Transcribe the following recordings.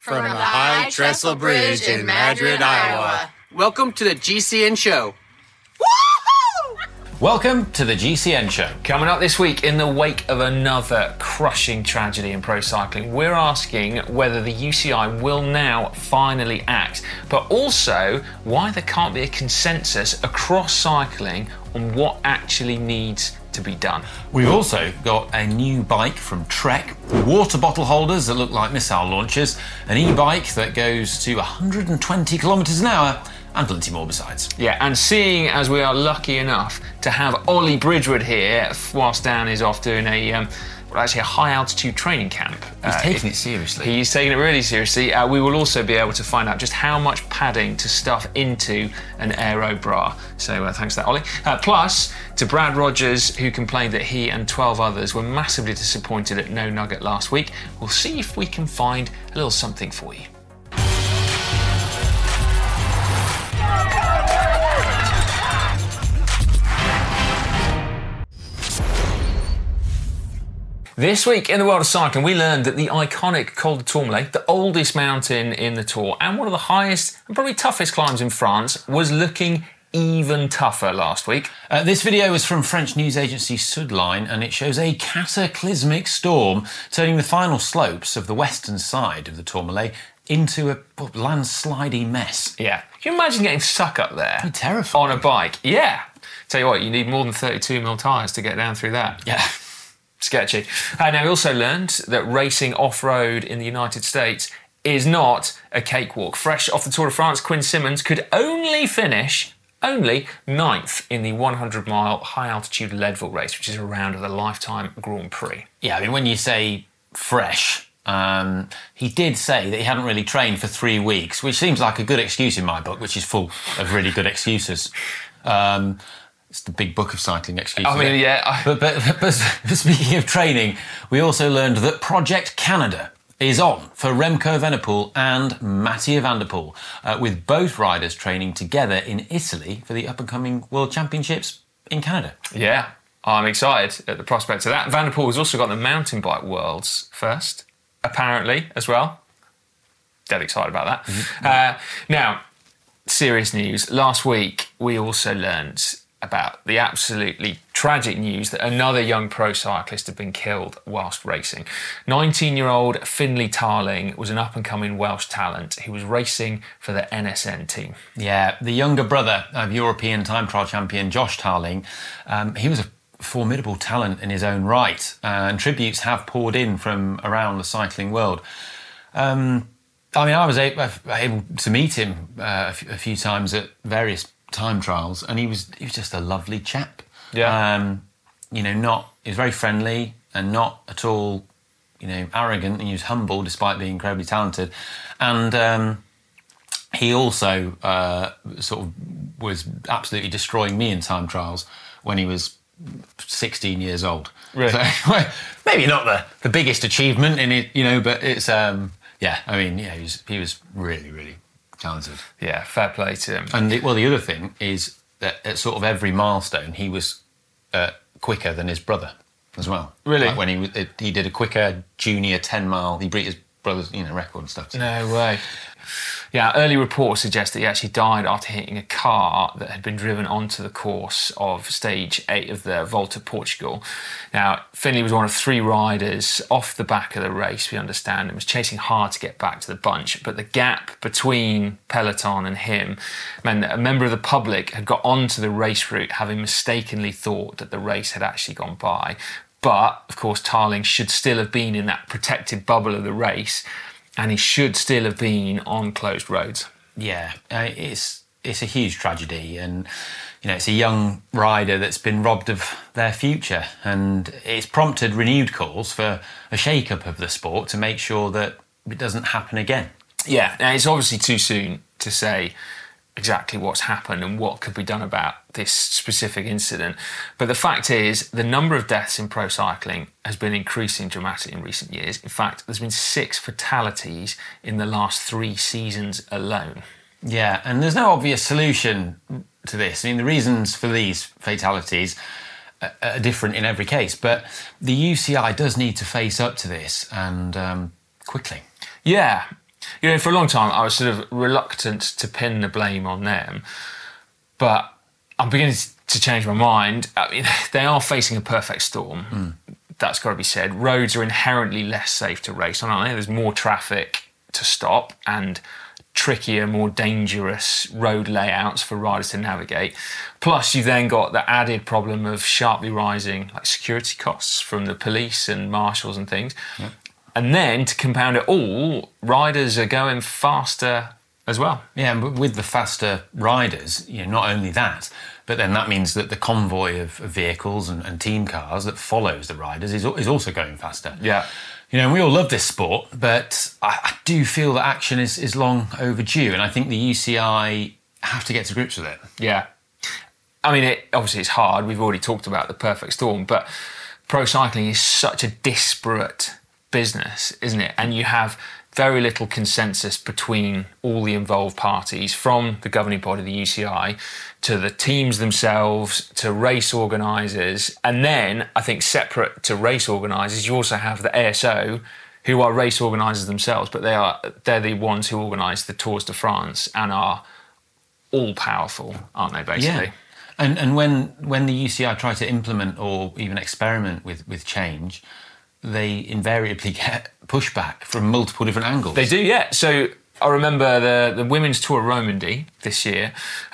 from the High Trestle Bridge in Madrid, Iowa. Welcome to the GCN Show. Welcome to the GCN Show. Coming up this week, in the wake of another crushing tragedy in pro cycling, we're asking whether the UCI will now finally act, but also why there can't be a consensus across cycling on what actually needs to be done. We've also got a new bike from Trek, water bottle holders that look like missile launchers, an e-bike that goes to 120 kilometres an hour, and plenty more besides. Yeah, and seeing as we are lucky enough to have Ollie Bridgewood here whilst Dan is off doing a high altitude training camp. He's taking it seriously. He's taking it really seriously. We will also be able to find out just how much padding to stuff into an aero bra. So thanks for that, Ollie. Plus, to Brad Rogers, who complained that he and 12 others were massively disappointed at No Nugget last week. We'll see if we can find a little something for you. This week in the world of cycling, we learned that the iconic Col de Tourmalet, the oldest mountain in the Tour and one of the highest and probably toughest climbs in France, was looking even tougher last week. This video is from French news agency Sudline, and it shows a cataclysmic storm turning the final slopes of the western side of the Tourmalet into a landslidey mess. Yeah. Can you imagine getting stuck up there? It'd be terrifying. On a bike? Yeah. Tell you what, you need more than 32mm tyres to get down through that. Yeah. Sketchy. Now, we also learned that racing off-road in the United States is not a cakewalk. Fresh off the Tour de France, Quinn Simmons could only finish 9th in the 100-mile high-altitude Leadville race, which is a round of the Lifetime Grand Prix. Yeah, I mean, when you say fresh, he did say that he hadn't really trained for 3 weeks, which seems like a good excuse in my book, which is full of really good excuses. It's the big book of cycling excuses. I mean, yeah. But speaking of training, we also learned that Project Canada is on for Remco Evenepoel and Mathieu van der Poel, with both riders training together in Italy for the up-and-coming World Championships in Canada. Yeah, I'm excited at the prospect of that. Van der Poel has also got the mountain bike worlds first, apparently, as well. Dead excited about that. Mm-hmm. Now, serious news. Last week, we also learned about the absolutely tragic news that another young pro cyclist had been killed whilst racing. 19-year-old Finlay Tarling was an up-and-coming Welsh talent who was racing for the NSN team. Yeah, the younger brother of European time trial champion Josh Tarling, he was a formidable talent in his own right, and tributes have poured in from around the cycling world. I mean, I was able to meet him a few times at various time trials, and he was just a lovely chap. Yeah. He was very friendly and not at all, arrogant, and he was humble despite being incredibly talented. And he also sort of was absolutely destroying me in time trials when he was 16 years old. Really? So, maybe not the biggest achievement in it, but it's he was really, really talented. Yeah, fair play to him. And the other thing is that at sort of every milestone, he was quicker than his brother as well. Really? Like when he did a quicker junior 10-mile, he beat his brother's record and stuff. No way. Yeah, early reports suggest that he actually died after hitting a car that had been driven onto the course of stage 8 of the Volta Portugal. Now, Finlay was one of 3 riders off the back of the race, we understand, and was chasing hard to get back to the bunch. But the gap between peloton and him meant that a member of the public had got onto the race route, having mistakenly thought that the race had actually gone by. But, of course, Tarling should still have been in that protected bubble of the race, and he should still have been on closed roads. Yeah, it's a huge tragedy, and it's a young rider that's been robbed of their future, and it's prompted renewed calls for a shake-up of the sport to make sure that it doesn't happen again. Yeah, now it's obviously too soon to say exactly what's happened and what could be done about this specific incident. But the fact is, the number of deaths in pro cycling has been increasing dramatically in recent years. In fact, there's been 6 fatalities in the last 3 seasons alone. Yeah, and there's no obvious solution to this. I mean, the reasons for these fatalities are different in every case, but the UCI does need to face up to this, and quickly. Yeah, You know, for a long time, I was sort of reluctant to pin the blame on them, but I'm beginning to change my mind. I mean, they are facing a perfect storm. That's got to be said. Roads are inherently less safe to race on, aren't they? There's more traffic to stop and trickier, more dangerous road layouts for riders to navigate. Plus, you've then got the added problem of sharply rising security costs from the police and marshals and things. Yeah. And then, to compound it all, riders are going faster as well. Yeah, and with the faster riders, not only that, but then that means that the convoy of vehicles and team cars that follows the riders is also going faster. Yeah. And we all love this sport, but I do feel that action is long overdue, and I think the UCI have to get to grips with it. Yeah. I mean, obviously it's hard. We've already talked about the perfect storm, but pro cycling is such a disparate business, isn't it? And you have very little consensus between all the involved parties, from the governing body, the UCI, to the teams themselves, to race organisers. And then, I think separate to race organisers, you also have the ASO, who are race organisers themselves, but they're the ones who organise the Tours de France and are all-powerful, aren't they, basically? Yeah. And when the UCI try to implement or even experiment with change, they invariably get pushback from multiple different angles. They do, yeah. So I remember the Women's Tour Romandy this year,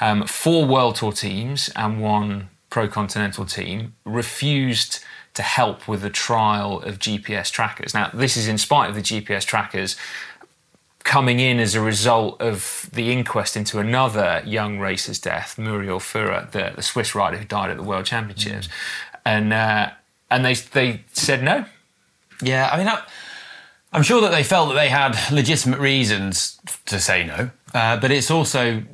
4 World Tour teams and 1 Pro Continental team refused to help with the trial of GPS trackers. Now, this is in spite of the GPS trackers coming in as a result of the inquest into another young racer's death, Muriel Fura, the Swiss rider who died at the World Championships. And they said no. Yeah, I mean, I'm sure that they felt that they had legitimate reasons to say no, but it's also,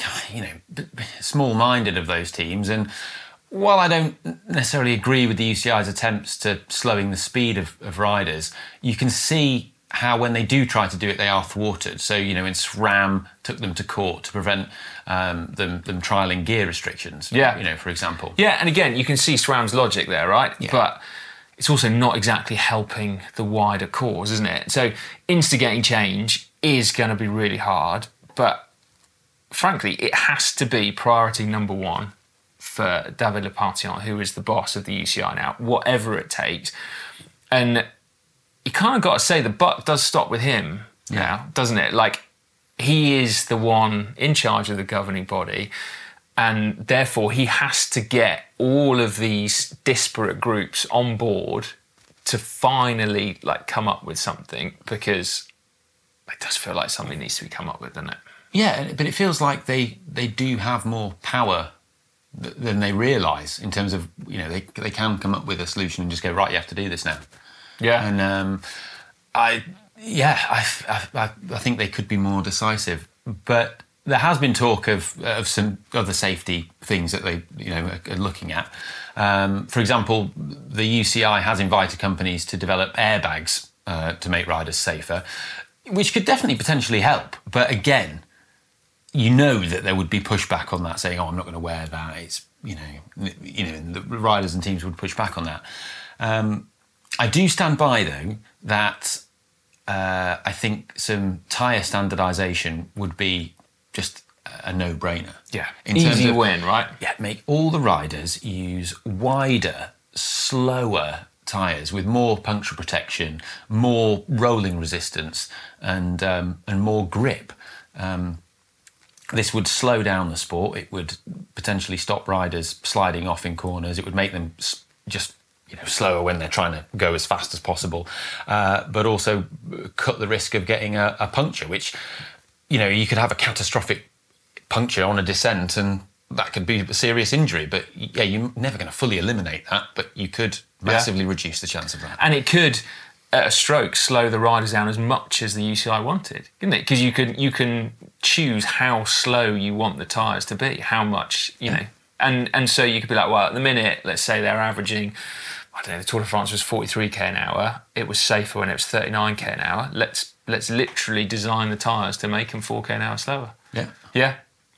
small-minded of those teams. And while I don't necessarily agree with the UCI's attempts to slowing the speed of riders, you can see how when they do try to do it, they are thwarted. So, when SRAM took them to court to prevent them trialling gear restrictions, for example. Yeah, and again, you can see SRAM's logic there, right? Yeah. But it's also not exactly helping the wider cause, isn't it? So instigating change is going to be really hard, but frankly, it has to be priority number 1 for David Lepatien, who is the boss of the UCI now, whatever it takes. And you kind of got to say the buck does stop with him now, doesn't it? He is the one in charge of the governing body, and therefore he has to get all of these disparate groups on board to finally come up with something, because it does feel like something needs to be come up with, doesn't it? Yeah, but it feels like they do have more power than they realise, in terms of, they can come up with a solution and just go, right, you have to do this now. Yeah. And I think they could be more decisive, but there has been talk of some other safety things that they are looking at. For example, the UCI has invited companies to develop airbags to make riders safer, which could definitely potentially help. But again, that there would be pushback on that, saying, "Oh, I'm not going to wear that." It's the riders and teams would push back on that. I do stand by, though, that I think some tyre standardisation would be just a no-brainer. Yeah, easy win, right? Yeah, make all the riders use wider, slower tyres with more puncture protection, more rolling resistance, and more grip. This would slow down the sport. It would potentially stop riders sliding off in corners. It would make them just slower when they're trying to go as fast as possible, but also cut the risk of getting a puncture, which, you could have a catastrophic puncture on a descent and that could be a serious injury. But yeah, you're never going to fully eliminate that, but you could massively reduce the chance of that. And it could, at a stroke, slow the riders down as much as the UCI wanted, couldn't it? Because you can choose how slow you want the tyres to be, how much, and so you could be like, well, at the minute, let's say they're averaging, I don't know, the Tour de France was 43k an hour. It was safer when it was 39k an hour. Let's literally design the tyres to make them 4k an hour slower. Yeah. Yeah.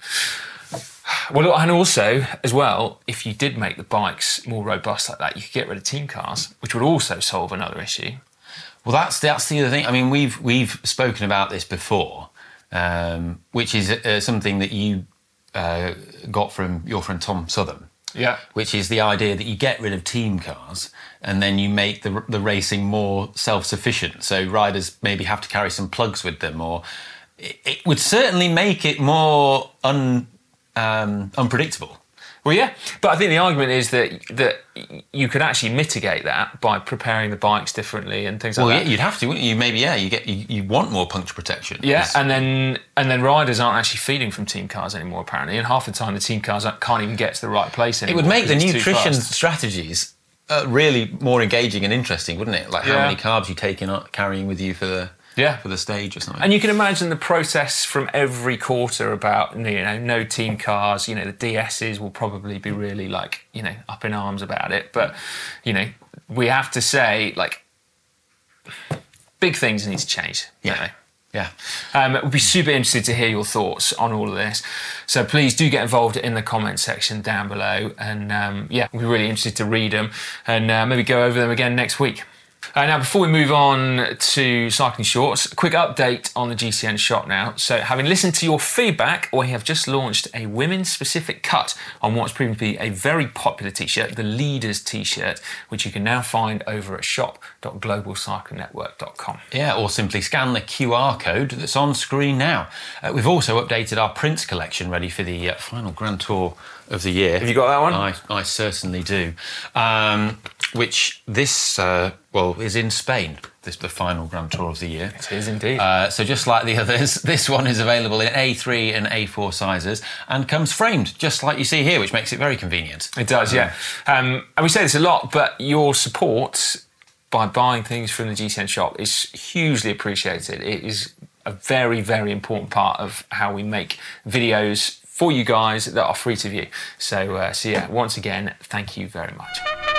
Well, and also, as well, if you did make the bikes more robust like that, you could get rid of team cars, which would also solve another issue. Well, that's the other thing. I mean, we've spoken about this before, which is something that you got from your friend Tom Southern. Yeah. Which is the idea that you get rid of team cars and then you make the racing more self-sufficient. So riders maybe have to carry some plugs with them, or it would certainly make it more unpredictable. Well, yeah, but I think the argument is that you could actually mitigate that by preparing the bikes differently and things like that. Well, yeah, you'd have to, wouldn't you? Maybe, yeah, you want more puncture protection. Yeah, and then riders aren't actually feeding from team cars anymore, apparently, and half the time the team cars can't even get to the right place anymore. It would make the because it's too nutrition fast. strategies really more engaging and interesting, wouldn't it? Like how Yeah. many carbs you carrying with you for the stage or something. And you can imagine the process from every quarter about, no team cars. The DSs will probably be really up in arms about it. But, we have to say, big things need to change. Don't they? Yeah. It would be super interested to hear your thoughts on all of this. So please do get involved in the comment section down below. And we'd be really interested to read them and maybe go over them again next week. Now, before we move on to Cycling Shorts, a quick update on the GCN shop now. So, having listened to your feedback, we have just launched a women's-specific cut on what's proven to be a very popular T-shirt, the Leaders T-shirt, which you can now find over at shop.globalcyclingnetwork.com. Yeah, or simply scan the QR code that's on screen now. We've also updated our prints collection ready for the final Grand Tour of the year. Have you got that one? I certainly do. Which this, is in Spain, the final Grand Tour of the year. It is indeed. So just like the others, this one is available in A3 and A4 sizes and comes framed, just like you see here, which makes it very convenient. It does, yeah. And we say this a lot, but your support by buying things from the GCN shop is hugely appreciated. It is a very, very important part of how we make videos for you guys that are free to view. So once again, thank you very much.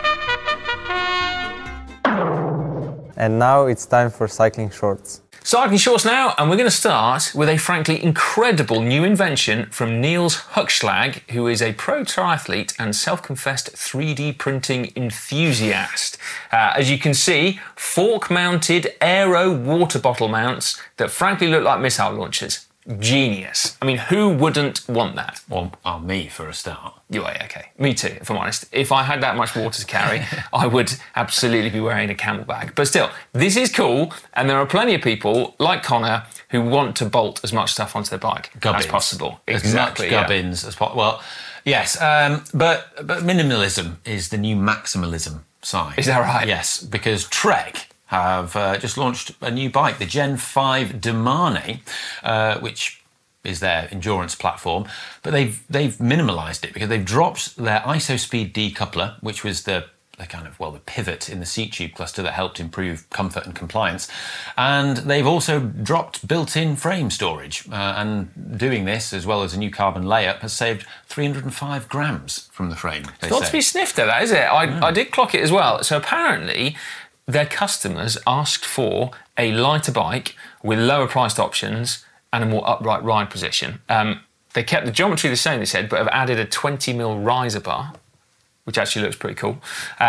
And now it's time for Cycling Shorts. Cycling Shorts now, and we're going to start with a frankly incredible new invention from Niels Huckschlag, who is a pro triathlete and self-confessed 3D printing enthusiast. As you can see, fork-mounted aero water bottle mounts that frankly look like missile launchers. Genius. I mean, who wouldn't want that? Well, me for a start. Yeah, okay. Me too, if I'm honest. If I had that much water to carry, I would absolutely be wearing a camel bag. But still, this is cool, and there are plenty of people, like Connor, who want to bolt as much stuff onto their bike as possible. Exactly, as much gubbins as possible. Well, yes, but minimalism is the new maximalism sign. Is that right? Yes, because Trek have just launched a new bike, the Gen 5 Demane, which is their endurance platform, but they've minimalised it because they've dropped their ISOSpeed decoupler, which was the pivot in the seat tube cluster that helped improve comfort and compliance, and they've also dropped built-in frame storage, and doing this, as well as a new carbon layup, has saved 305 grams from the frame. It's not to be sniffed at, that, is it? I did clock it as well. So apparently their customers asked for a lighter bike with lower priced options and a more upright ride position. They kept the geometry the same, they said, but have added a 20mm riser bar, which actually looks pretty cool.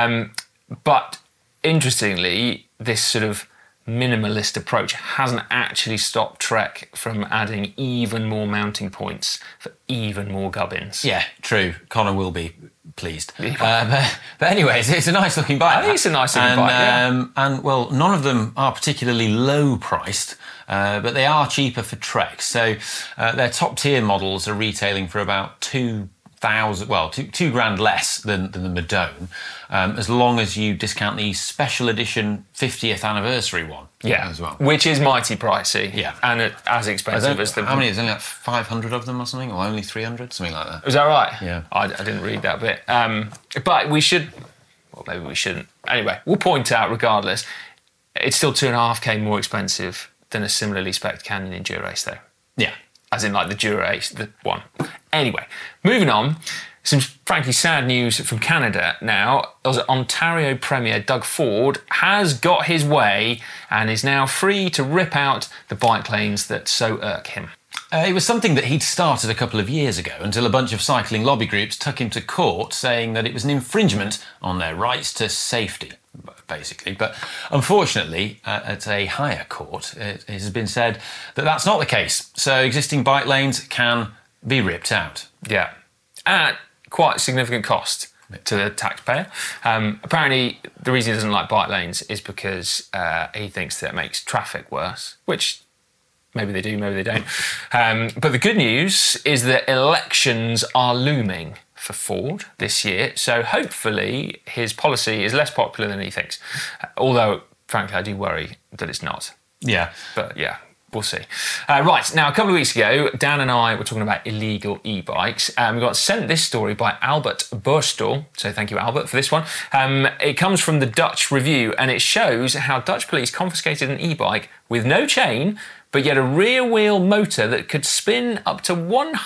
But interestingly, this sort of minimalist approach hasn't actually stopped Trek from adding even more mounting points for even more gubbins. Yeah, true. Connor will be pleased. But anyways, it's a nice looking bike. I think it's a nice looking bike, yeah. And well, none of them are particularly low priced, but they are cheaper for Trek. So their top tier models are retailing for about $2,000, $2,000 less than the Madone, as long as you discount the special edition 50th anniversary one. Yeah, as well. Which is mighty pricey. Yeah. And as expensive as the... How many? There's only like 500 of them or something, or only 300, something like that. Is that right? Yeah. I didn't read that bit. But we should... Well, maybe we shouldn't. Anyway, we'll point out, regardless, it's still 2.5K more expensive than a similarly spec'd Canyon Endurace, though. Yeah. As in, like, the Dura-Ace, the one. Anyway, moving on. Some frankly sad news from Canada now. Ontario Premier Doug Ford has got his way and is now free to rip out the bike lanes that so irk him. It was something that he'd started a couple of years ago until a bunch of cycling lobby groups took him to court saying that it was an infringement on their rights to safety. basically. But unfortunately, at a higher court, it has been said that that's not the case. So existing bike lanes can be ripped out. Yeah, at quite significant cost to the taxpayer. Apparently, the reason he doesn't like bike lanes is because he thinks that it makes traffic worse, which maybe they do, maybe they don't. But the good news is that elections are looming for Ford this year, so hopefully his policy is less popular than he thinks. Although, frankly, I do worry that it's not. Yeah. But yeah, we'll see. Right, now a couple of weeks ago, Dan and I were talking about illegal e-bikes. We got sent this story by Albert Borstel, so thank you, Albert, for this one. It comes from the Dutch Review, and it shows how Dutch police confiscated an e-bike with no chain, but yet a rear wheel motor that could spin up to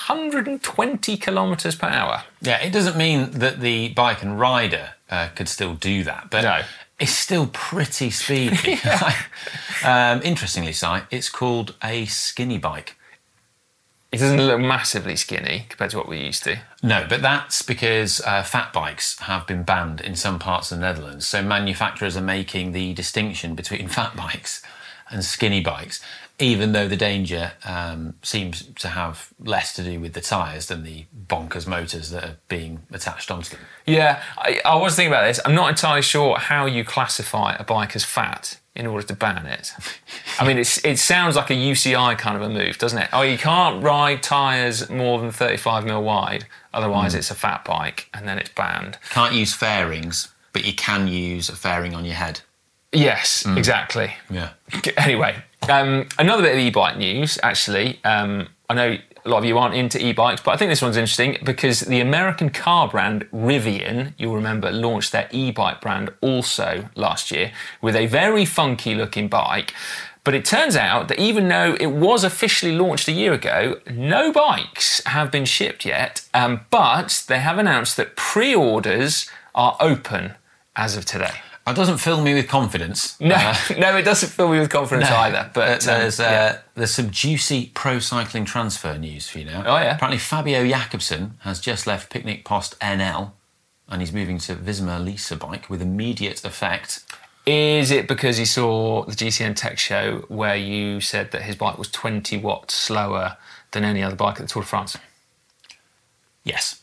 120 kilometres per hour. Yeah, it doesn't mean that the bike and rider could still do that, but No. it's still pretty speedy. Interestingly, Si, it's called a skinny bike. It doesn't look massively skinny compared to what we're used to. No, but that's because fat bikes have been banned in some parts of the Netherlands. So manufacturers are making the distinction between fat bikes and skinny bikes, even though the danger seems to have less to do with the tyres than the bonkers motors that are being attached onto them. Yeah, I was thinking about this. I'm not entirely sure how you classify a bike as fat in order to ban it. I mean, it sounds like a UCI kind of a move, doesn't it? Oh, you can't ride tyres more than 35mm wide, otherwise it's a fat bike, and then it's banned. Can't use fairings, but you can use a fairing on your head. Yes, exactly. Yeah. Anyway, another bit of e-bike news, actually. I know a lot of you aren't into e-bikes, but I think this one's interesting because the American car brand Rivian, you'll remember, launched their e-bike brand also last year with a very funky looking bike. But it turns out that even though it was officially launched a year ago, no bikes have been shipped yet, but they have announced that pre-orders are open as of today. That doesn't fill me with confidence. No, no, it doesn't fill me with confidence either. But there's some juicy pro cycling transfer news for you now. Oh, yeah. Apparently Fabio Jakobsen has just left Picnic Post NL and he's moving to Visma Lease bike with immediate effect. Is it because he saw the GCN Tech Show where you said that his bike was 20 watts slower than any other bike at the Tour de France? Yes.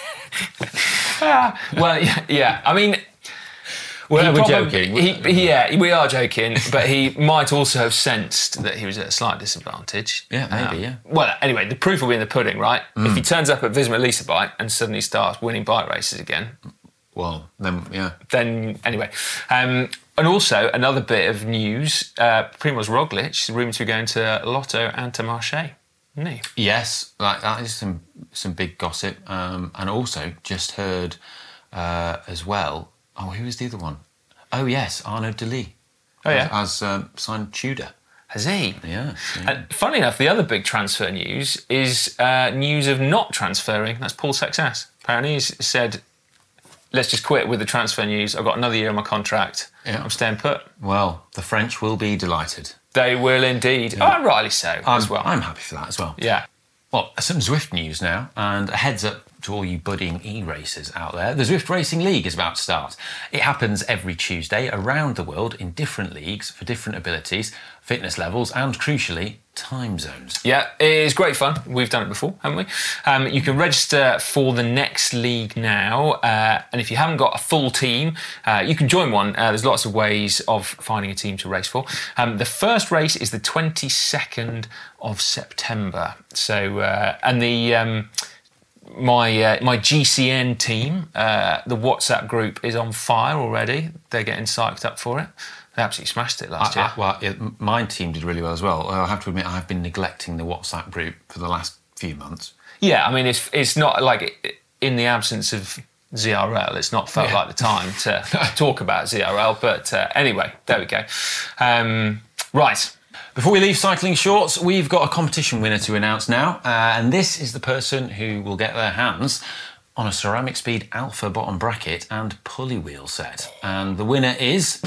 Well, yeah. I mean... Well, we're joking. We are joking, but he might also have sensed that he was at a slight disadvantage. Yeah, maybe, yeah. Well, anyway, the proof will be in the pudding, right? If he turns up at Visma Lease bike and suddenly starts winning bike races again... Well, then, yeah. Then, anyway. And also, another bit of news, Primož Roglic is rumoured to be going to Lotto and to Marseille, isn't he? Yes, that is some big gossip. And also, just heard as well... Oh, who was the other one? Oh, yes, Arnaud Delis. Oh, yeah? Has signed Tudor. Has he? Yeah. And funnily enough, the other big transfer news is news of not transferring. That's Paul Success. Apparently he's said, let's just quit with the transfer news. I've got another year on my contract. Yeah. I'm staying put. Well, the French will be delighted. They will indeed. Yeah. Oh, rightly so as well. I'm happy for that as well. Yeah. Well, some Zwift news now, and a heads up to all you budding e-racers out there. The Zwift Racing League is about to start. It happens every Tuesday around the world in different leagues for different abilities, fitness levels, and crucially, time zones. Yeah, it is great fun. We've done it before, haven't we? You can register for the next league now, and if you haven't got a full team, you can join one. There's lots of ways of finding a team to race for. The first race is the 22nd of September. So, and the my GCN team, the WhatsApp group is on fire already. They're getting psyched up for it. They absolutely smashed it last year. My team did really well as well. I have to admit, I've been neglecting the WhatsApp group for the last few months. Yeah, I mean, it's not like in the absence of ZRL, it's not felt like the time to talk about ZRL. But anyway, there we go. Right. Before we leave cycling shorts, we've got a competition winner to announce now. And this is the person who will get their hands on a Ceramic Speed Alpha bottom bracket and pulley wheel set. And the winner is...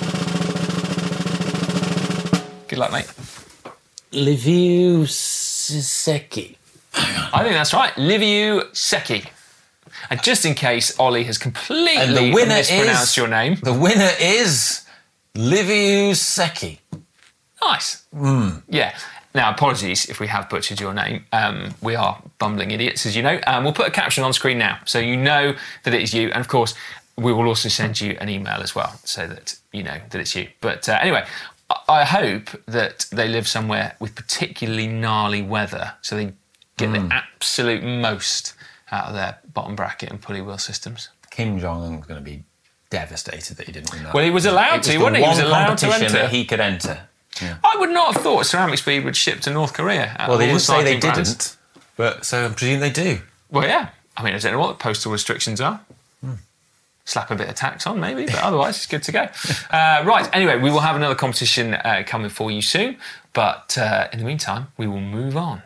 Good luck, mate. Liviu Secchi. I think that's right. Liviu Secchi. And just in case Ollie has completely mispronounced your name. The winner is Liviu Secchi. Nice. Yeah. Now, apologies if we have butchered your name. We are bumbling idiots, as you know. We'll put a caption on screen now, so you know that it is you. And of course, we will also send you an email as well, so that you know that it's you. But anyway, I hope that they live somewhere with particularly gnarly weather, so they get the absolute most out of their bottom bracket and pulley wheel systems. Kim Jong-un's going to be devastated that he didn't win that. Well, he was allowed to, wasn't he? He was allowed to enter. That he could enter. Yeah. I would not have thought Ceramic Speed would ship to North Korea. Well, they didn't say they didn't, but so I presume they do. Well, yeah. I mean, I don't know what the postal restrictions are. Slap a bit of tax on, maybe, but otherwise it's good to go. Right, anyway, we will have another competition coming for you soon, but in the meantime, we will move on.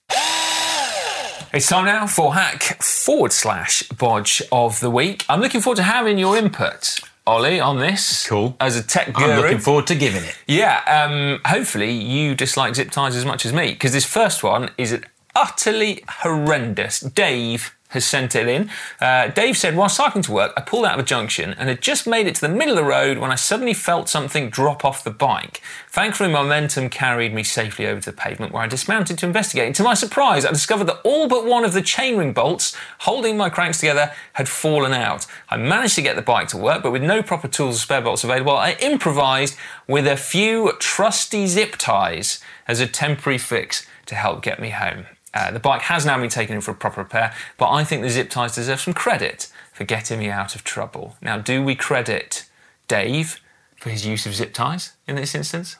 It's time now for hack/bodge of the week. I'm looking forward to having your input, Ollie, on this. Cool. As a tech guru. I'm looking forward to giving it. Yeah, hopefully you dislike zip ties as much as me, because this first one is utterly horrendous. Dave has sent it in. Dave said, while cycling to work, I pulled out of a junction and had just made it to the middle of the road when I suddenly felt something drop off the bike. Thankfully, momentum carried me safely over to the pavement where I dismounted to investigate. And to my surprise, I discovered that all but one of the chainring bolts holding my cranks together had fallen out. I managed to get the bike to work, but with no proper tools or spare bolts available, I improvised with a few trusty zip ties as a temporary fix to help get me home. The bike has now been taken in for a proper repair, but I think the zip ties deserve some credit for getting me out of trouble. Now, do we credit Dave for his use of zip ties in this instance?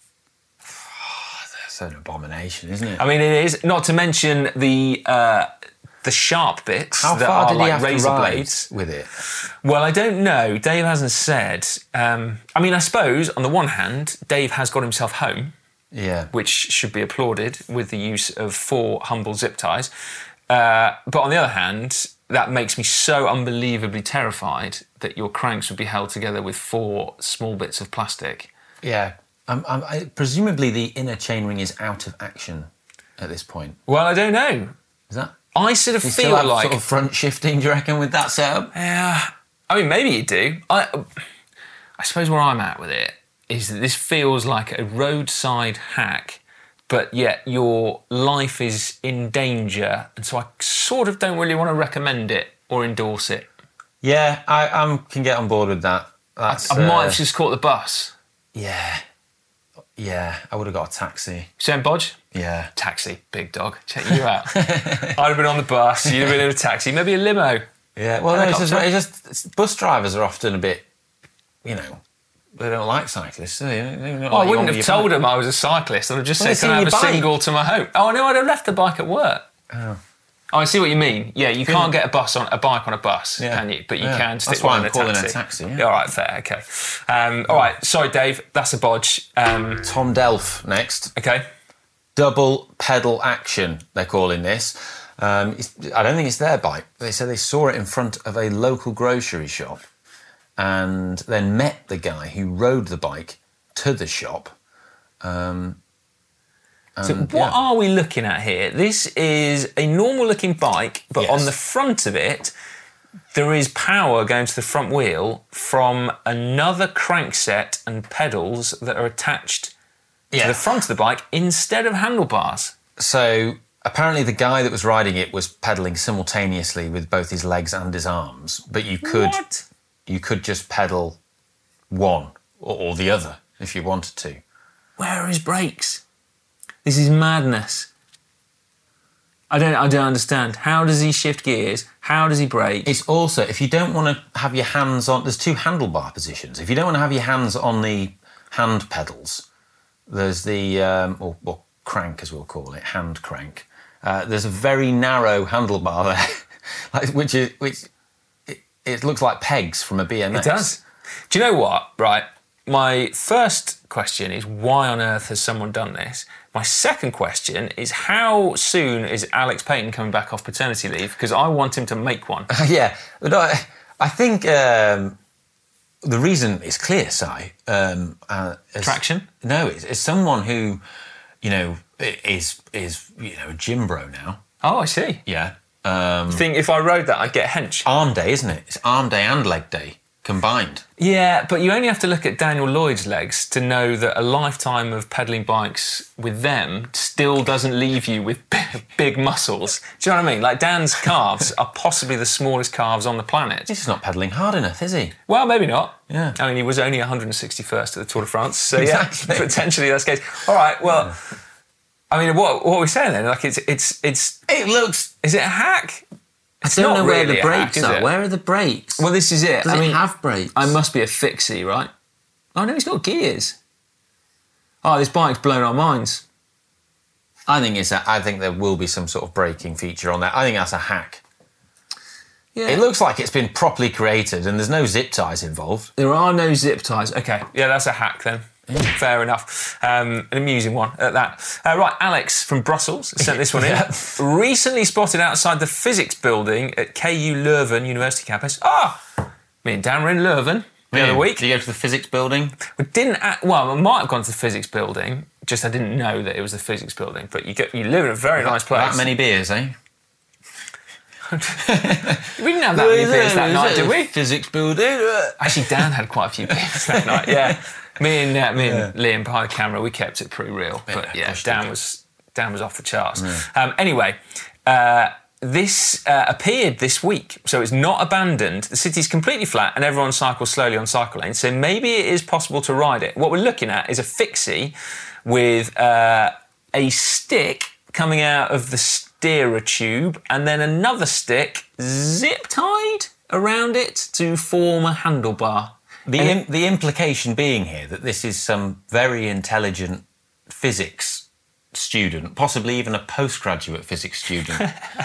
That's an abomination, isn't it? I mean, it is. Not to mention the sharp bits How that far are did like he have razor to ride blades with it? Well, I don't know. Dave hasn't said. I mean, I suppose on the one hand, Dave has got himself home. Yeah. Which should be applauded with the use of 4 humble zip ties. But on the other hand, that makes me so unbelievably terrified that your cranks would be held together with 4 small bits of plastic. Yeah. Presumably the inner chainring is out of action at this point. Well, I don't know. Is that? I sort of You feel still have like... sort of front shifting, do you reckon, with that setup? Yeah. I mean, maybe you do. I suppose where I'm at with it is that this feels like a roadside hack, but yet your life is in danger, and so I sort of don't really want to recommend it or endorse it. Yeah, I can get on board with that. I might have just caught the bus. Yeah, I would have got a taxi. Same bodge? Yeah. Taxi, big dog. Check you out. I'd have been on the bus, you'd have been in a taxi, maybe a limo. Yeah, well, no, it's just bus drivers are often a bit, you know, they don't like cyclists, do they? Well, I wouldn't have told them I was a cyclist. I'd have just said, can I have a single to my home? Oh, no, I'd have left the bike at work. Oh, I see what you mean. Yeah, you can't get a bike on a bus, can you? But you can stick one in a taxi. That's why I'm calling a taxi. Yeah. All right, fair, okay. All right, sorry, Dave, that's a bodge. Tom Delph next. Okay. Double pedal action, they're calling this. I don't think it's their bike. They said they saw it in front of a local grocery shop and then met the guy who rode the bike to the shop. So what are we looking at here? This is a normal-looking bike, but on the front of it, there is power going to the front wheel from another crankset and pedals that are attached to the front of the bike instead of handlebars. So apparently the guy that was riding it was pedalling simultaneously with both his legs and his arms, but you could just pedal one or the other if you wanted to. Where are his brakes? This is madness. I don't understand. How does he shift gears? How does he brake? It's also, if you don't want to have your hands on... There's 2 handlebar positions. If you don't want to have your hands on the hand pedals, there's the... or crank, as we'll call it, hand crank. There's a very narrow handlebar there, which it looks like pegs from a BMX. It does. Do you know what? Right. My first question is, why on earth has someone done this? My second question is, how soon is Alex Payton coming back off paternity leave? Because I want him to make one. Yeah. But I think the reason is clear, Si. Traction? No, it's someone who, you know, is a gym bro now. Oh, I see. Yeah. You think if I rode that, I'd get hench? Arm day, isn't it? It's arm day and leg day. combined. Yeah, but you only have to look at Daniel Lloyd's legs to know that a lifetime of pedalling bikes with them still doesn't leave you with big muscles. Do you know what I mean? Like, Dan's calves are possibly the smallest calves on the planet. He's just not pedalling hard enough, is he? Well, maybe not. Yeah. I mean, he was only 161st at the Tour de France, so Exactly. yeah, potentially that's the case. All right, well, I mean, what are we saying then? Like, it's. It looks... Is it a hack? I don't know where the brakes is are. it? Where are the brakes? Well, this is it. Does it have brakes? I must be a fixie, right? Oh, no, he's got gears. Oh, this bike's blown our minds. I think there will be some sort of braking feature on that. I think that's a hack. Yeah. It looks like it's been properly created and there's no zip ties involved. There are no zip ties. OK, yeah, that's a hack then. Fair enough. An amusing one at that. Right, Alex from Brussels sent this one in. Recently spotted outside the physics building at KU Leuven University campus. Me and Dan were in Leuven the other week. Did you go to the physics building? We didn't. I might have gone to the physics building. Just I didn't know that it was the physics building. But you live in a very nice place. That many beers, eh? We didn't have that many beers that night, did we? Physics building. Actually, Dan had quite a few beers that night. Yeah. Me and Liam behind the camera, we kept it pretty real. But yeah, Dan was off the charts. Anyway, this appeared this week, so it's not abandoned. The city's completely flat and everyone cycles slowly on cycle lanes, so maybe it is possible to ride it. What we're looking at is a fixie with a stick coming out of the steerer tube and then another stick zip-tied around it to form a handlebar. The implication being here that this is some very intelligent physics student, possibly even a postgraduate physics student,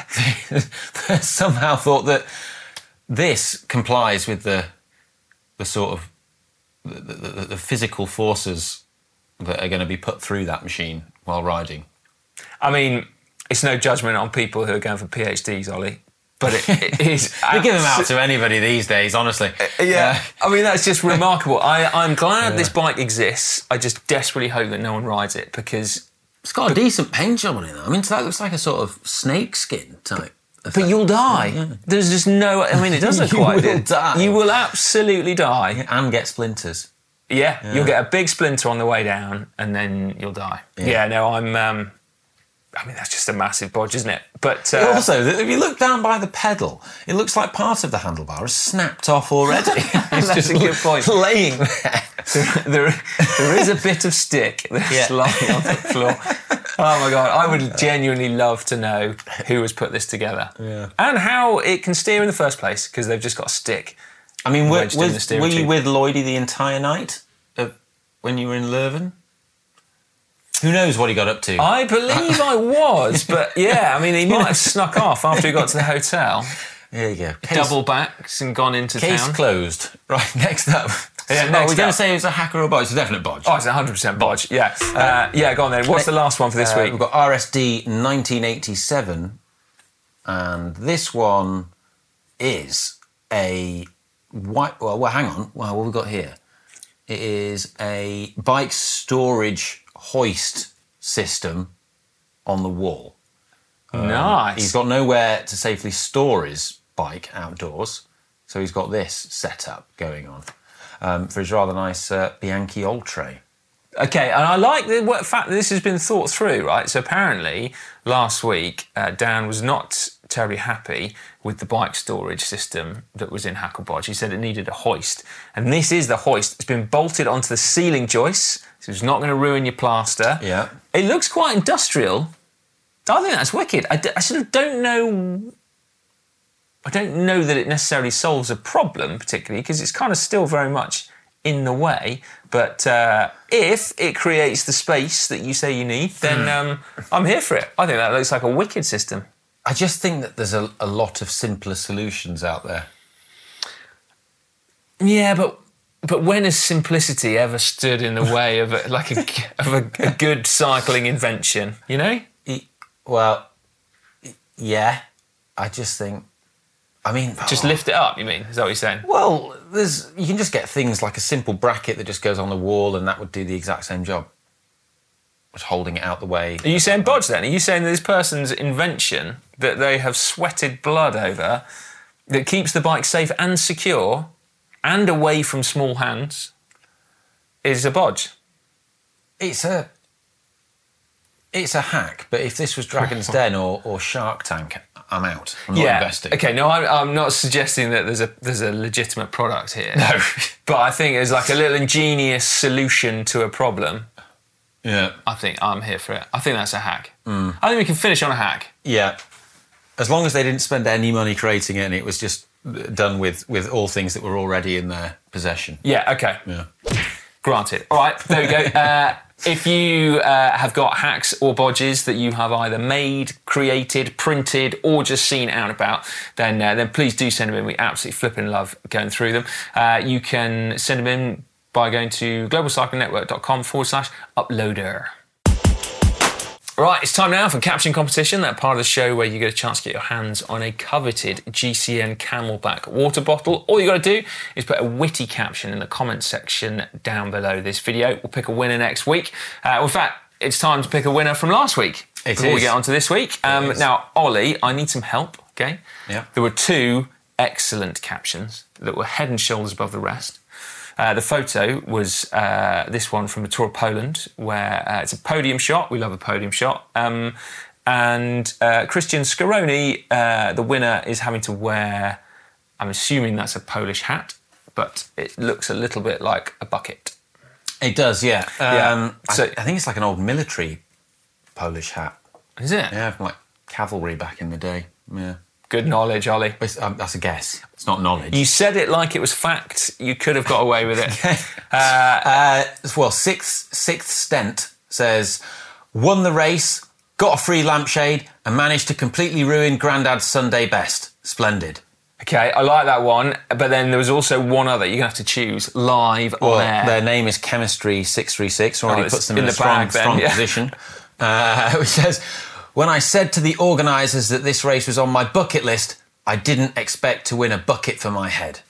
somehow thought that this complies with the sort of the physical forces that are going to be put through that machine while riding. I mean, it's no judgment on people who are going for PhDs, Ollie. But it is... You give them out to anybody these days, honestly. Yeah. I mean, that's just remarkable. I'm glad this bike exists. I just desperately hope that no one rides it because... It's got a decent paint job on it, though. I mean, that looks like a sort of snake skin type effect. But you'll die. Yeah. There's just no... I mean, it does look quite... You will die. You will absolutely die. And get splinters. Yeah, you'll get a big splinter on the way down and then you'll die. Yeah, no, I mean, that's just a massive bodge, isn't it? But also, if you look down by the pedal, it looks like part of the handlebar has snapped off already. That's just a good point. Laying there. There is a bit of stick that's lying on the floor. Oh my God, I would genuinely love to know who has put this together. Yeah. And how it can steer in the first place, because they've just got a stick. I mean, were you with Lloydie the entire night when you were in Leuven? Who knows what he got up to? I believe I was, but yeah, I mean, he might have snuck off after he got to the hotel. There you go. Double backs and gone into case town. Case closed. Right, next up. Yeah, we're going to say it's a hacker or a bodge. It's a definite bodge. Oh, it's a 100% bodge, yeah. Yeah, go on then. What's the last one for this week? We've got RSD 1987, and this one is a white... Well, hang on. Well, what have we got here? It is a bike storage hoist system on the wall. Nice. He's got nowhere to safely store his bike outdoors, so he's got this setup going on for his rather nice Bianchi Oltre. Okay, and I like the fact that this has been thought through, right? So apparently last week Dan was not terribly happy with the bike storage system that was in Hacklebodge. He said it needed a hoist, and this is the hoist. It's been bolted onto the ceiling joists, so it's not going to ruin your plaster. Yeah. It looks quite industrial. I think that's wicked. I sort of don't know... I don't know that it necessarily solves a problem particularly, because it's kind of still very much in the way, but if it creates the space that you say you need, then I'm here for it. I think that looks like a wicked system. I just think that there's a lot of simpler solutions out there. Yeah, but when has simplicity ever stood in the way of a good cycling invention, you know? Well, yeah, I just think... I mean... Just lift it up, you mean? Is that what you're saying? Well, you can just get things like a simple bracket that just goes on the wall and that would do the exact same job. Just holding it out the way. Are you saying bodge then? Are you saying that this person's invention that they have sweated blood over that keeps the bike safe and secure and away from small hands is a bodge. It's a hack, but if this was Dragon's Den or Shark Tank, I'm out. I'm not investing. Okay, no, I'm not suggesting that there's a legitimate product here. No. But I think it's like a little ingenious solution to a problem. Yeah. I think I'm here for it. I think that's a hack. I think we can finish on a hack. Yeah. As long as they didn't spend any money creating it and it was just done with all things that were already in their possession. Yeah, okay. Yeah. Granted. All right, there we go. If you have got hacks or bodges that you have either made, created, printed, or just seen out and about, then please do send them in. We absolutely flipping love going through them. You can send them in by going to globalcyclingnetwork.com/uploader. Right, it's time now for Caption Competition, that part of the show where you get a chance to get your hands on a coveted GCN Camelback water bottle. All you got to do is put a witty caption in the comments section down below this video. We'll pick a winner next week. In fact, it's time to pick a winner from last week before we get on to this week. Now, Ollie, I need some help, okay? Yeah. There were 2 excellent captions that were head and shoulders above the rest. The photo was this one from a Tour of Poland, where it's a podium shot. We love a podium shot. And Christian Scaroni, the winner, is having to wear, I'm assuming that's a Polish hat, but it looks a little bit like a bucket. It does, yeah. So I think it's like an old military Polish hat. Is it? Yeah, from like cavalry back in the day. Yeah. Good knowledge, Ollie. That's a guess. It's not knowledge. You said it like it was fact. You could have got away with it. Well, Sixth Stent says, won the race, got a free lampshade, and managed to completely ruin Grandad's Sunday best. Splendid. Okay, I like that one. But then there was also one other you're going to have to choose live on air. Their name is Chemistry 636. Already puts them in a strong position. Which says, when I said to the organisers that this race was on my bucket list, I didn't expect to win a bucket for my head.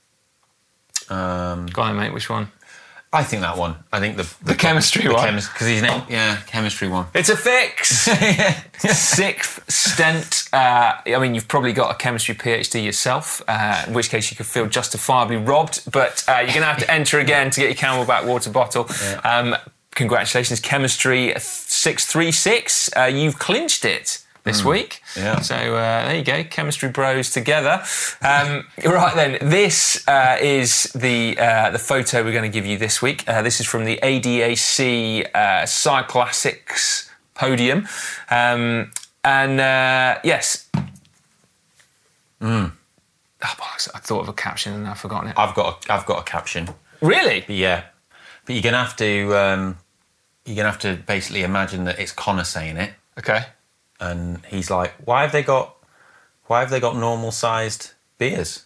Go on, mate, which one? I think that one. I think the chemistry one. Because his name, chemistry one. It's a fix! Sixth Stent. I mean, you've probably got a chemistry PhD yourself, in which case you could feel justifiably robbed, but you're going to have to enter again to get your Camelback water bottle. Yeah. Congratulations, Chemistry 636. You've clinched it this week. Yeah. So there you go, Chemistry bros together. Right then, this is the photo we're going to give you this week. This is from the ADAC Cyclassics podium. Yes. Oh, bollocks, I thought of a caption and I've forgotten it. I've got a caption. Really? Yeah. But you're gonna have to basically imagine that it's Connor saying it. Okay. And he's like, why have they got normal sized beers?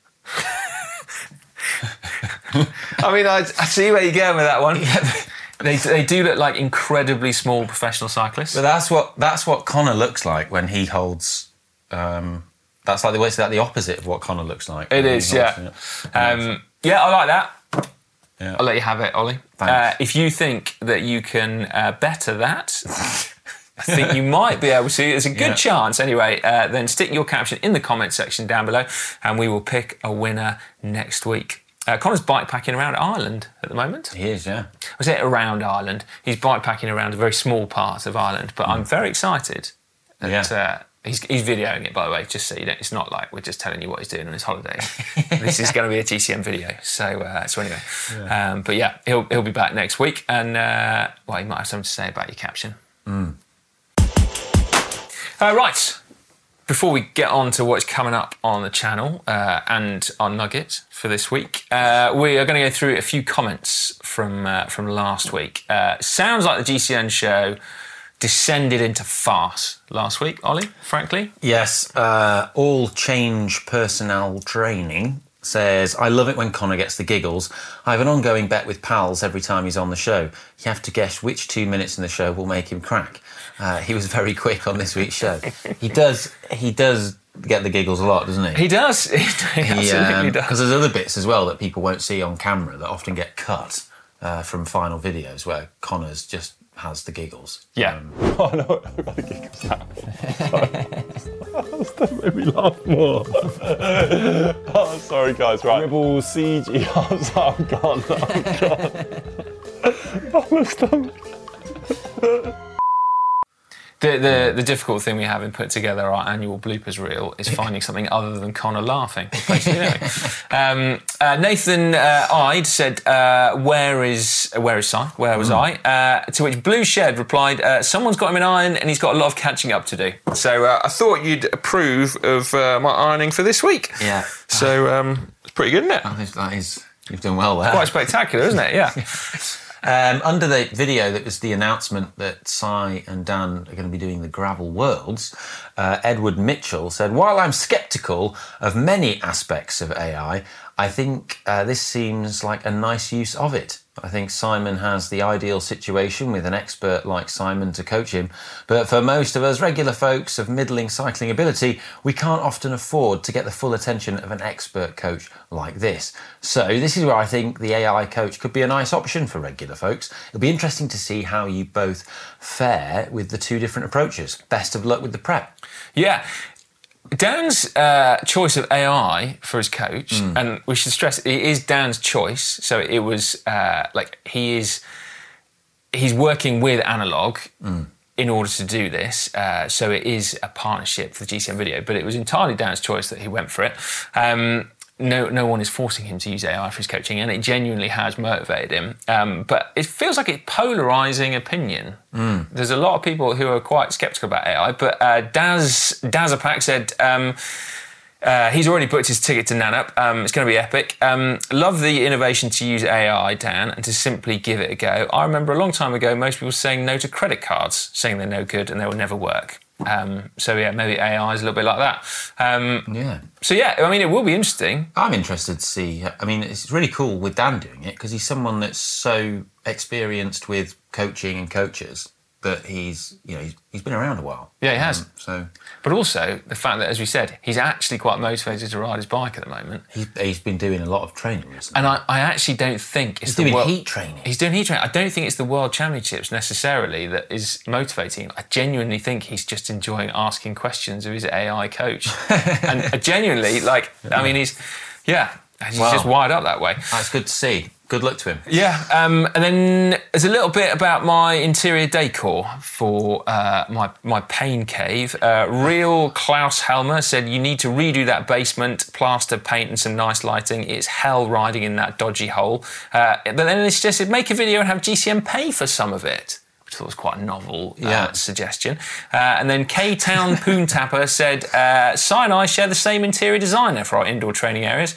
I mean, I see where you're going with that one. They do look like incredibly small professional cyclists. But that's what Connor looks like when he holds. That's like the opposite of what Connor looks like. It is, yeah. Yeah, I like that. Yeah. I'll let you have it, Ollie. If you think that you can better that, I think you might be able to. There's a good chance. Anyway, then stick your caption in the comment section down below and we will pick a winner next week. Connor's bikepacking around Ireland at the moment. He is, yeah. I say around Ireland. He's bikepacking around a very small part of Ireland, but I'm very excited that he's videoing it, by the way, just so you know. It's not like we're just telling you what he's doing on his holiday. This is going to be a GCN video. So anyway. Yeah. But yeah, he'll be back next week and, well, you might have something to say about your caption. Right. Before we get on to what's coming up on the channel and our nugget for this week, we are going to go through a few comments from last week. Sounds like the GCN show descended into farce last week, Ollie, frankly. Yes. All Change Personnel Training says, I love it when Connor gets the giggles. I have an ongoing bet with pals every time he's on the show. You have to guess which 2 minutes in the show will make him crack. He was very quick on this week's show. He does get the giggles a lot, doesn't he? He does. He absolutely does. Because there's other bits as well that people won't see on camera that often get cut from final videos where Connor's just has the giggles. Yeah. Oh no, I've got the giggles now. That made me laugh more. Oh, sorry, guys. Right. Ribble CG. I'm gone. Oh, my stomach. The difficult thing we have in putting together our annual bloopers reel is finding something other than Connor laughing. Nathan Ide said, "Where is Si? Where was I?" To which Blue Shed replied, "Someone's got him in iron, and he's got a lot of catching up to do." So I thought you'd approve of my ironing for this week. Yeah. So it's pretty good, isn't it? That is, you've done well there. Quite spectacular, isn't it? Yeah. Under the video that was the announcement that Si and Dan are going to be doing the Gravel Worlds, Edward Mitchell said, "While I'm sceptical of many aspects of AI, I think this seems like a nice use of it. I think Simon has the ideal situation with an expert like Simon to coach him, but for most of us regular folks of middling cycling ability, we can't often afford to get the full attention of an expert coach like this. So this is where I think the AI coach could be a nice option for regular folks. It'll be interesting to see how you both fare with the two different approaches. Best of luck with the prep." Yeah. Dan's choice of AI for his coach, and we should stress it is Dan's choice. So it was he's working with Analog in order to do this. So it is a partnership for the GCN video, but it was entirely Dan's choice that he went for it. No one is forcing him to use AI for his coaching, and it genuinely has motivated him. But it feels like a polarising opinion. There's a lot of people who are quite sceptical about AI, but Dazapak said he's already booked his ticket to Nanup. It's going to be epic. Love the innovation to use AI, Dan, and to simply give it a go. I remember a long time ago, most people saying no to credit cards, saying they're no good and they will never work. So yeah, maybe AI is a little bit like that. So yeah, I mean, it will be interesting. I'm interested to see. I mean, it's really cool with Dan doing it because he's someone that's so experienced with coaching and coaches that he's been around a while. Yeah, he has. So, but also the fact that, as we said, he's actually quite motivated to ride his bike at the moment. He's been doing a lot of training recently. And I actually don't think it's he's doing heat training. He's doing heat training. I don't think it's the World Championships necessarily that is motivating him. I genuinely think he's just enjoying asking questions of his AI coach. And I genuinely, he's just wired up that way. That's good to see. Good luck to him. Yeah, and then there's a little bit about my interior decor for my pain cave. Real Klaus Helmer said, "You need to redo that basement, plaster, paint and some nice lighting. It's hell riding in that dodgy hole." But then they suggested make a video and have GCM pay for some of it, which I thought was quite a novel suggestion. And then K-Town Poon Tapper said, "Si and I share the same interior designer for our indoor training areas."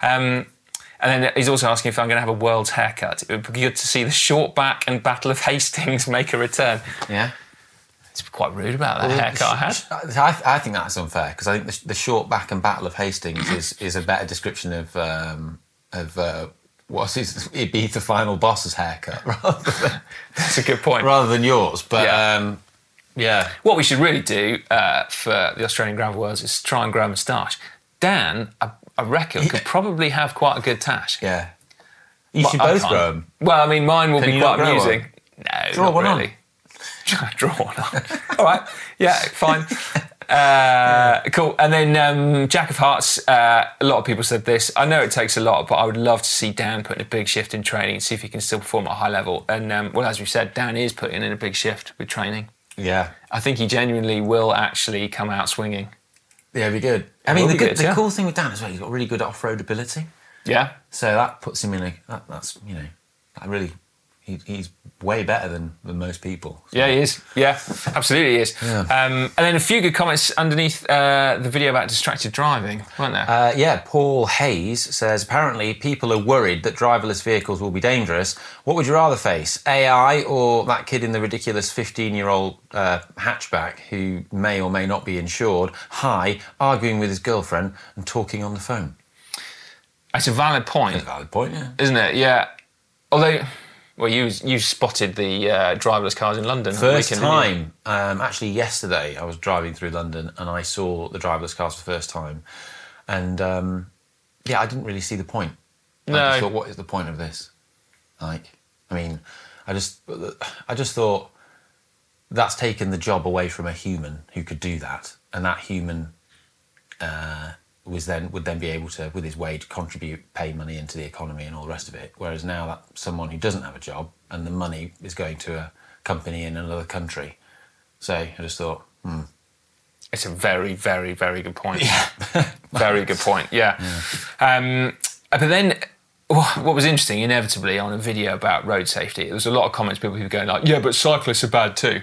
And then he's also asking if I'm going to have a world's haircut. It would be good to see the short back and Battle of Hastings make a return. Yeah. It's quite rude about that haircut I had. I think that's unfair because I think the short back and Battle of Hastings is a better description of what's his Ibiza final boss's haircut rather than, that's a good point. Rather than yours. But yeah. What we should really do for the Australian Gravel Worlds is try and grow a moustache. Dan, I reckon, could probably have quite a good tash. Yeah. You should both grow them. Well, I mean, mine will be quite amusing. One? No, draw not one really. On. Draw one on. All right. Yeah, fine. Cool. And then Jack of Hearts, a lot of people said this. I know it takes a lot, but I would love to see Dan put in a big shift in training and see if he can still perform at a high level. And, as we said, Dan is putting in a big shift with training. Yeah. I think he genuinely will actually come out swinging. Yeah, it'd be good. I mean, the cool thing with Dan as well, he's got really good off-road ability. Yeah. So that puts him in he's way better than most people. So. Yeah, he is. Yeah, absolutely he is. Yeah. And then a few good comments underneath the video about distracted driving, weren't there? Paul Hayes says, apparently people are worried that driverless vehicles will be dangerous. What would you rather face, AI or that kid in the ridiculous 15-year-old hatchback who may or may not be insured, arguing with his girlfriend and talking on the phone? That's a valid point. It's a valid point, yeah. Isn't it? Yeah. Although... Well, you spotted the driverless cars in London. First time. Actually, yesterday I was driving through London and I saw the driverless cars for the first time. And, I didn't really see the point. No. I just thought, what is the point of this? I just thought that's taken the job away from a human who could do that, and that human would then be able to, with his wage, contribute, pay money into the economy and all the rest of it. Whereas now that someone who doesn't have a job and the money is going to a company in another country. So I just thought, It's a very, very, very good point. Yeah. Very good point, yeah. But then what was interesting, inevitably, on a video about road safety, there was a lot of comments, people who were going like, yeah, but cyclists are bad too.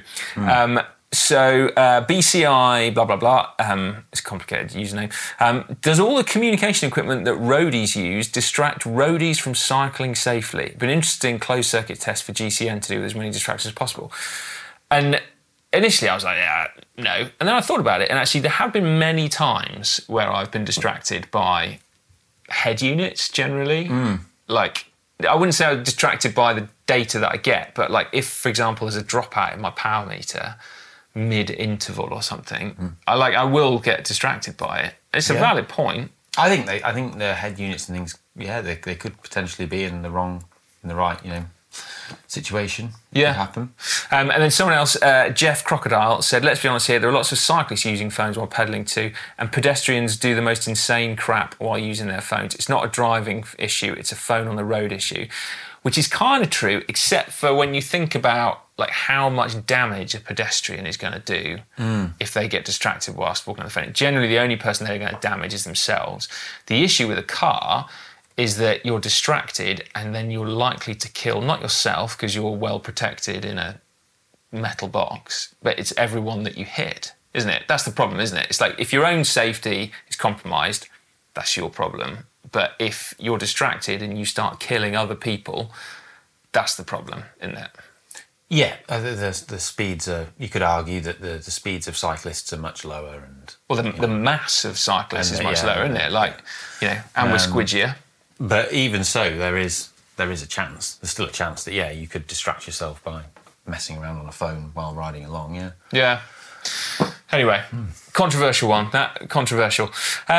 So BCI, blah, blah, blah, it's a complicated username, does all the communication equipment that roadies use distract roadies from cycling safely? It'd be an interesting closed-circuit test for GCN to do with as many distractions as possible. And initially I was like, yeah, no. And then I thought about it, and actually there have been many times where I've been distracted by head units generally. Like, I wouldn't say I'm distracted by the data that I get, but like if, for example, there's a dropout in my power meter mid-interval or something, I will get distracted by it. It's a valid point. I think the head units and things, they could potentially be in the right, situation. Yeah. Could happen. And then someone else, Jeff Crocodile, said, let's be honest here, there are lots of cyclists using phones while pedalling too, and pedestrians do the most insane crap while using their phones. It's not a driving issue, it's a phone on the road issue, which is kind of true, except for when you think about like how much damage a pedestrian is going to do if they get distracted whilst walking on the phone. Generally, the only person they're going to damage is themselves. The issue with a car is that you're distracted and then you're likely to kill, not yourself, because you're well protected in a metal box, but it's everyone that you hit, isn't it? That's the problem, isn't it? It's like if your own safety is compromised, that's your problem. But if you're distracted and you start killing other people, that's the problem, isn't it? Yeah, the speeds are, you could argue that the speeds of cyclists are much lower. And well, the mass of cyclists is much lower, isn't it? Like, and we're squidgier. But even so, there is a chance. There's still a chance that you could distract yourself by messing around on a phone while riding along. Yeah. Yeah. Anyway, controversial one. Controversial.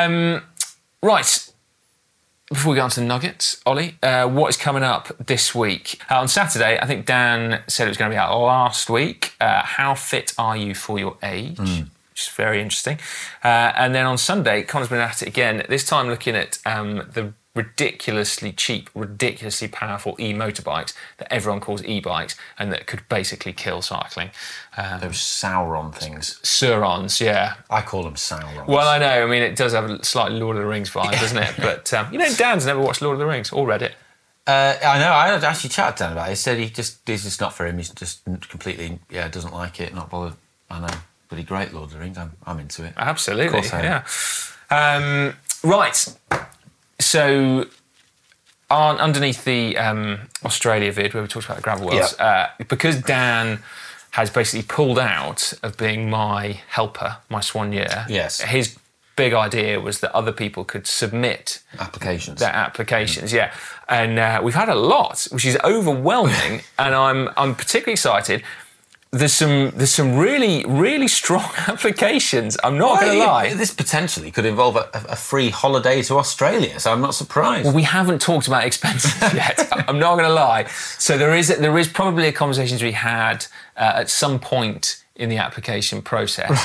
Right. Before we go on to the nuggets, Ollie, what is coming up this week? On Saturday, I think Dan said it was going to be out last week. How fit are you for your age? Which is very interesting. And then on Sunday, Connor's been at it again, this time looking at the ridiculously cheap, ridiculously powerful e-motorbikes that everyone calls e-bikes and that could basically kill cycling. Those Sauron things. Surons, yeah. I call them Saurons. Well, I know. I mean, it does have a slightly Lord of the Rings vibe, doesn't it? But, Dan's never watched Lord of the Rings or read it. I know. I actually chatted to Dan about it. He said it's just not for him. He's just completely, doesn't like it, not bothered. I know. Bloody great Lord of the Rings. I'm into it. Absolutely, of course I am. Right. So, underneath the Australia vid where we talked about the gravel worlds, because Dan has basically pulled out of being my helper, my soigneur. Yes. His big idea was that other people could submit their applications. Yeah, and we've had a lot, which is overwhelming, and I'm particularly excited. There's some really, really strong applications. I'm not going to lie. This potentially could involve a free holiday to Australia, so I'm not surprised. Well, we haven't talked about expenses yet. I'm not going to lie. So there is probably a conversation to be had at some point in the application process.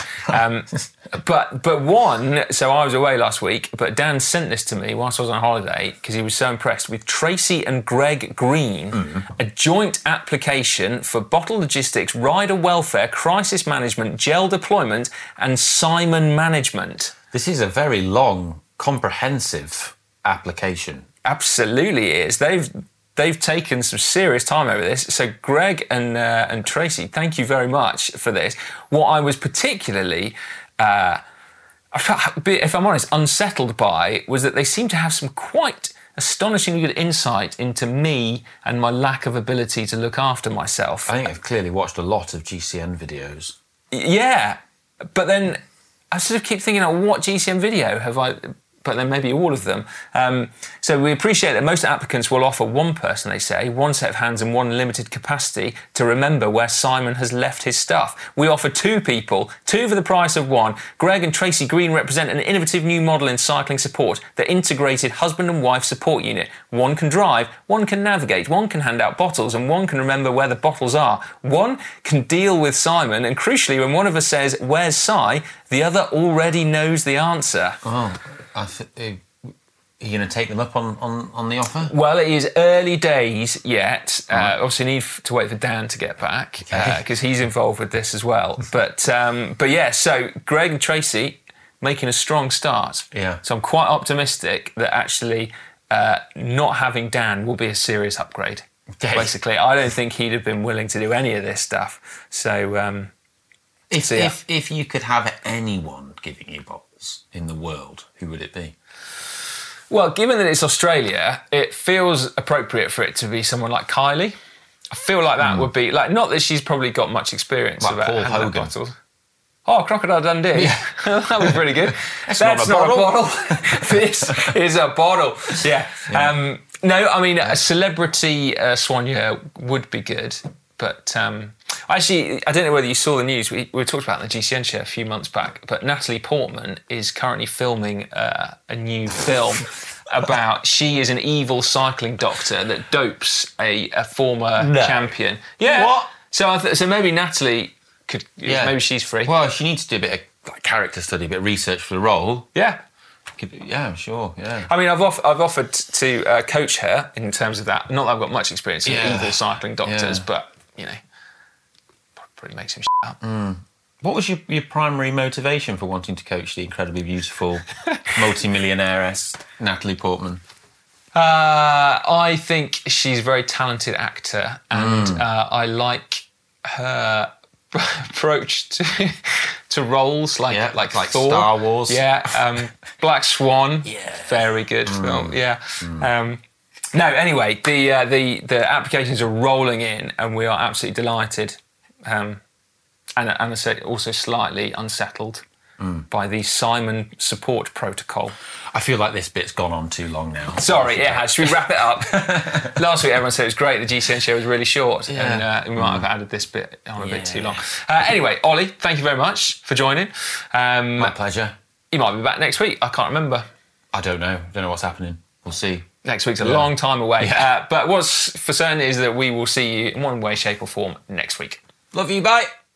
But one, so I was away last week, but Dan sent this to me whilst I was on holiday because he was so impressed with Tracy and Greg Green, a joint application for bottle logistics, rider welfare, crisis management, gel deployment, and Simon management. This is a very long, comprehensive application. Absolutely is. They've taken some serious time over this. So Greg and Tracy, thank you very much for this. What I was particularly, if I'm honest, unsettled by was that they seem to have some quite astonishingly good insight into me and my lack of ability to look after myself. I think I've clearly watched a lot of GCN videos. Yeah, but then I sort of keep thinking, what GCN video have I but then maybe all of them. So we appreciate that most applicants will offer one person, they say, one set of hands and one limited capacity to remember where Simon has left his stuff. We offer 2 people, 2 for the price of 1. Greg and Tracy Green represent an innovative new model in cycling support, the integrated husband and wife support unit. One can drive, one can navigate, one can hand out bottles, and one can remember where the bottles are. One can deal with Simon, and crucially, when one of us says, "Where's Si?" the other already knows the answer. Oh, are you going to take them up on the offer? Well, it is early days yet. Obviously, need to wait for Dan to get back because he's involved with this as well. But yeah, so Greg and Tracy making a strong start. Yeah. So I'm quite optimistic that actually not having Dan will be a serious upgrade. Okay. Basically, I don't think he'd have been willing to do any of this stuff. So if you could have anyone giving you bottles in the world, who would it be? Well, given that it's Australia, it feels appropriate for it to be someone like Kylie. I feel like that would be like, not that she's probably got much experience Like about Paul handling Hogan. bottles. Oh, Crocodile Dundee. Yeah. That was pretty good. That's not a bottle. This is a bottle. Yeah. No, I mean, a celebrity soigneur would be good. But actually, I don't know whether you saw the news. We talked about it in the GCN show a few months back. But Natalie Portman is currently filming a new film about she is an evil cycling doctor that dopes a former champion. Yeah. What? So maybe Natalie could. Yeah. Maybe she's free. Well, she needs to do a bit of character study, a bit of research for the role. Yeah. Yeah, sure. Yeah. I mean, I've offered to coach her in terms of that. Not that I've got much experience in evil cycling doctors, but probably makes him shut up. What was your primary motivation for wanting to coach the incredibly beautiful multi-millionairess Natalie Portman? I think she's a very talented actor, and I like her approach to roles like Thor. Star Wars. Yeah, Black Swan. Yeah, very good film. Yeah. No, anyway, the applications are rolling in, and we are absolutely delighted. And I say also slightly unsettled by the Simon support protocol. I feel like this bit's gone on too long now. Sorry, it has. Should we wrap it up? Last week everyone said it was great. The GCN show was really short, and we might have added this bit on a bit too long. Anyway, Ollie, thank you very much for joining. My pleasure. You might be back next week. I can't remember. I don't know. Don't know what's happening. We'll see. Next week's a long time away. But what's for certain is that we will see you in one way, shape or form next week. Love you. Bye.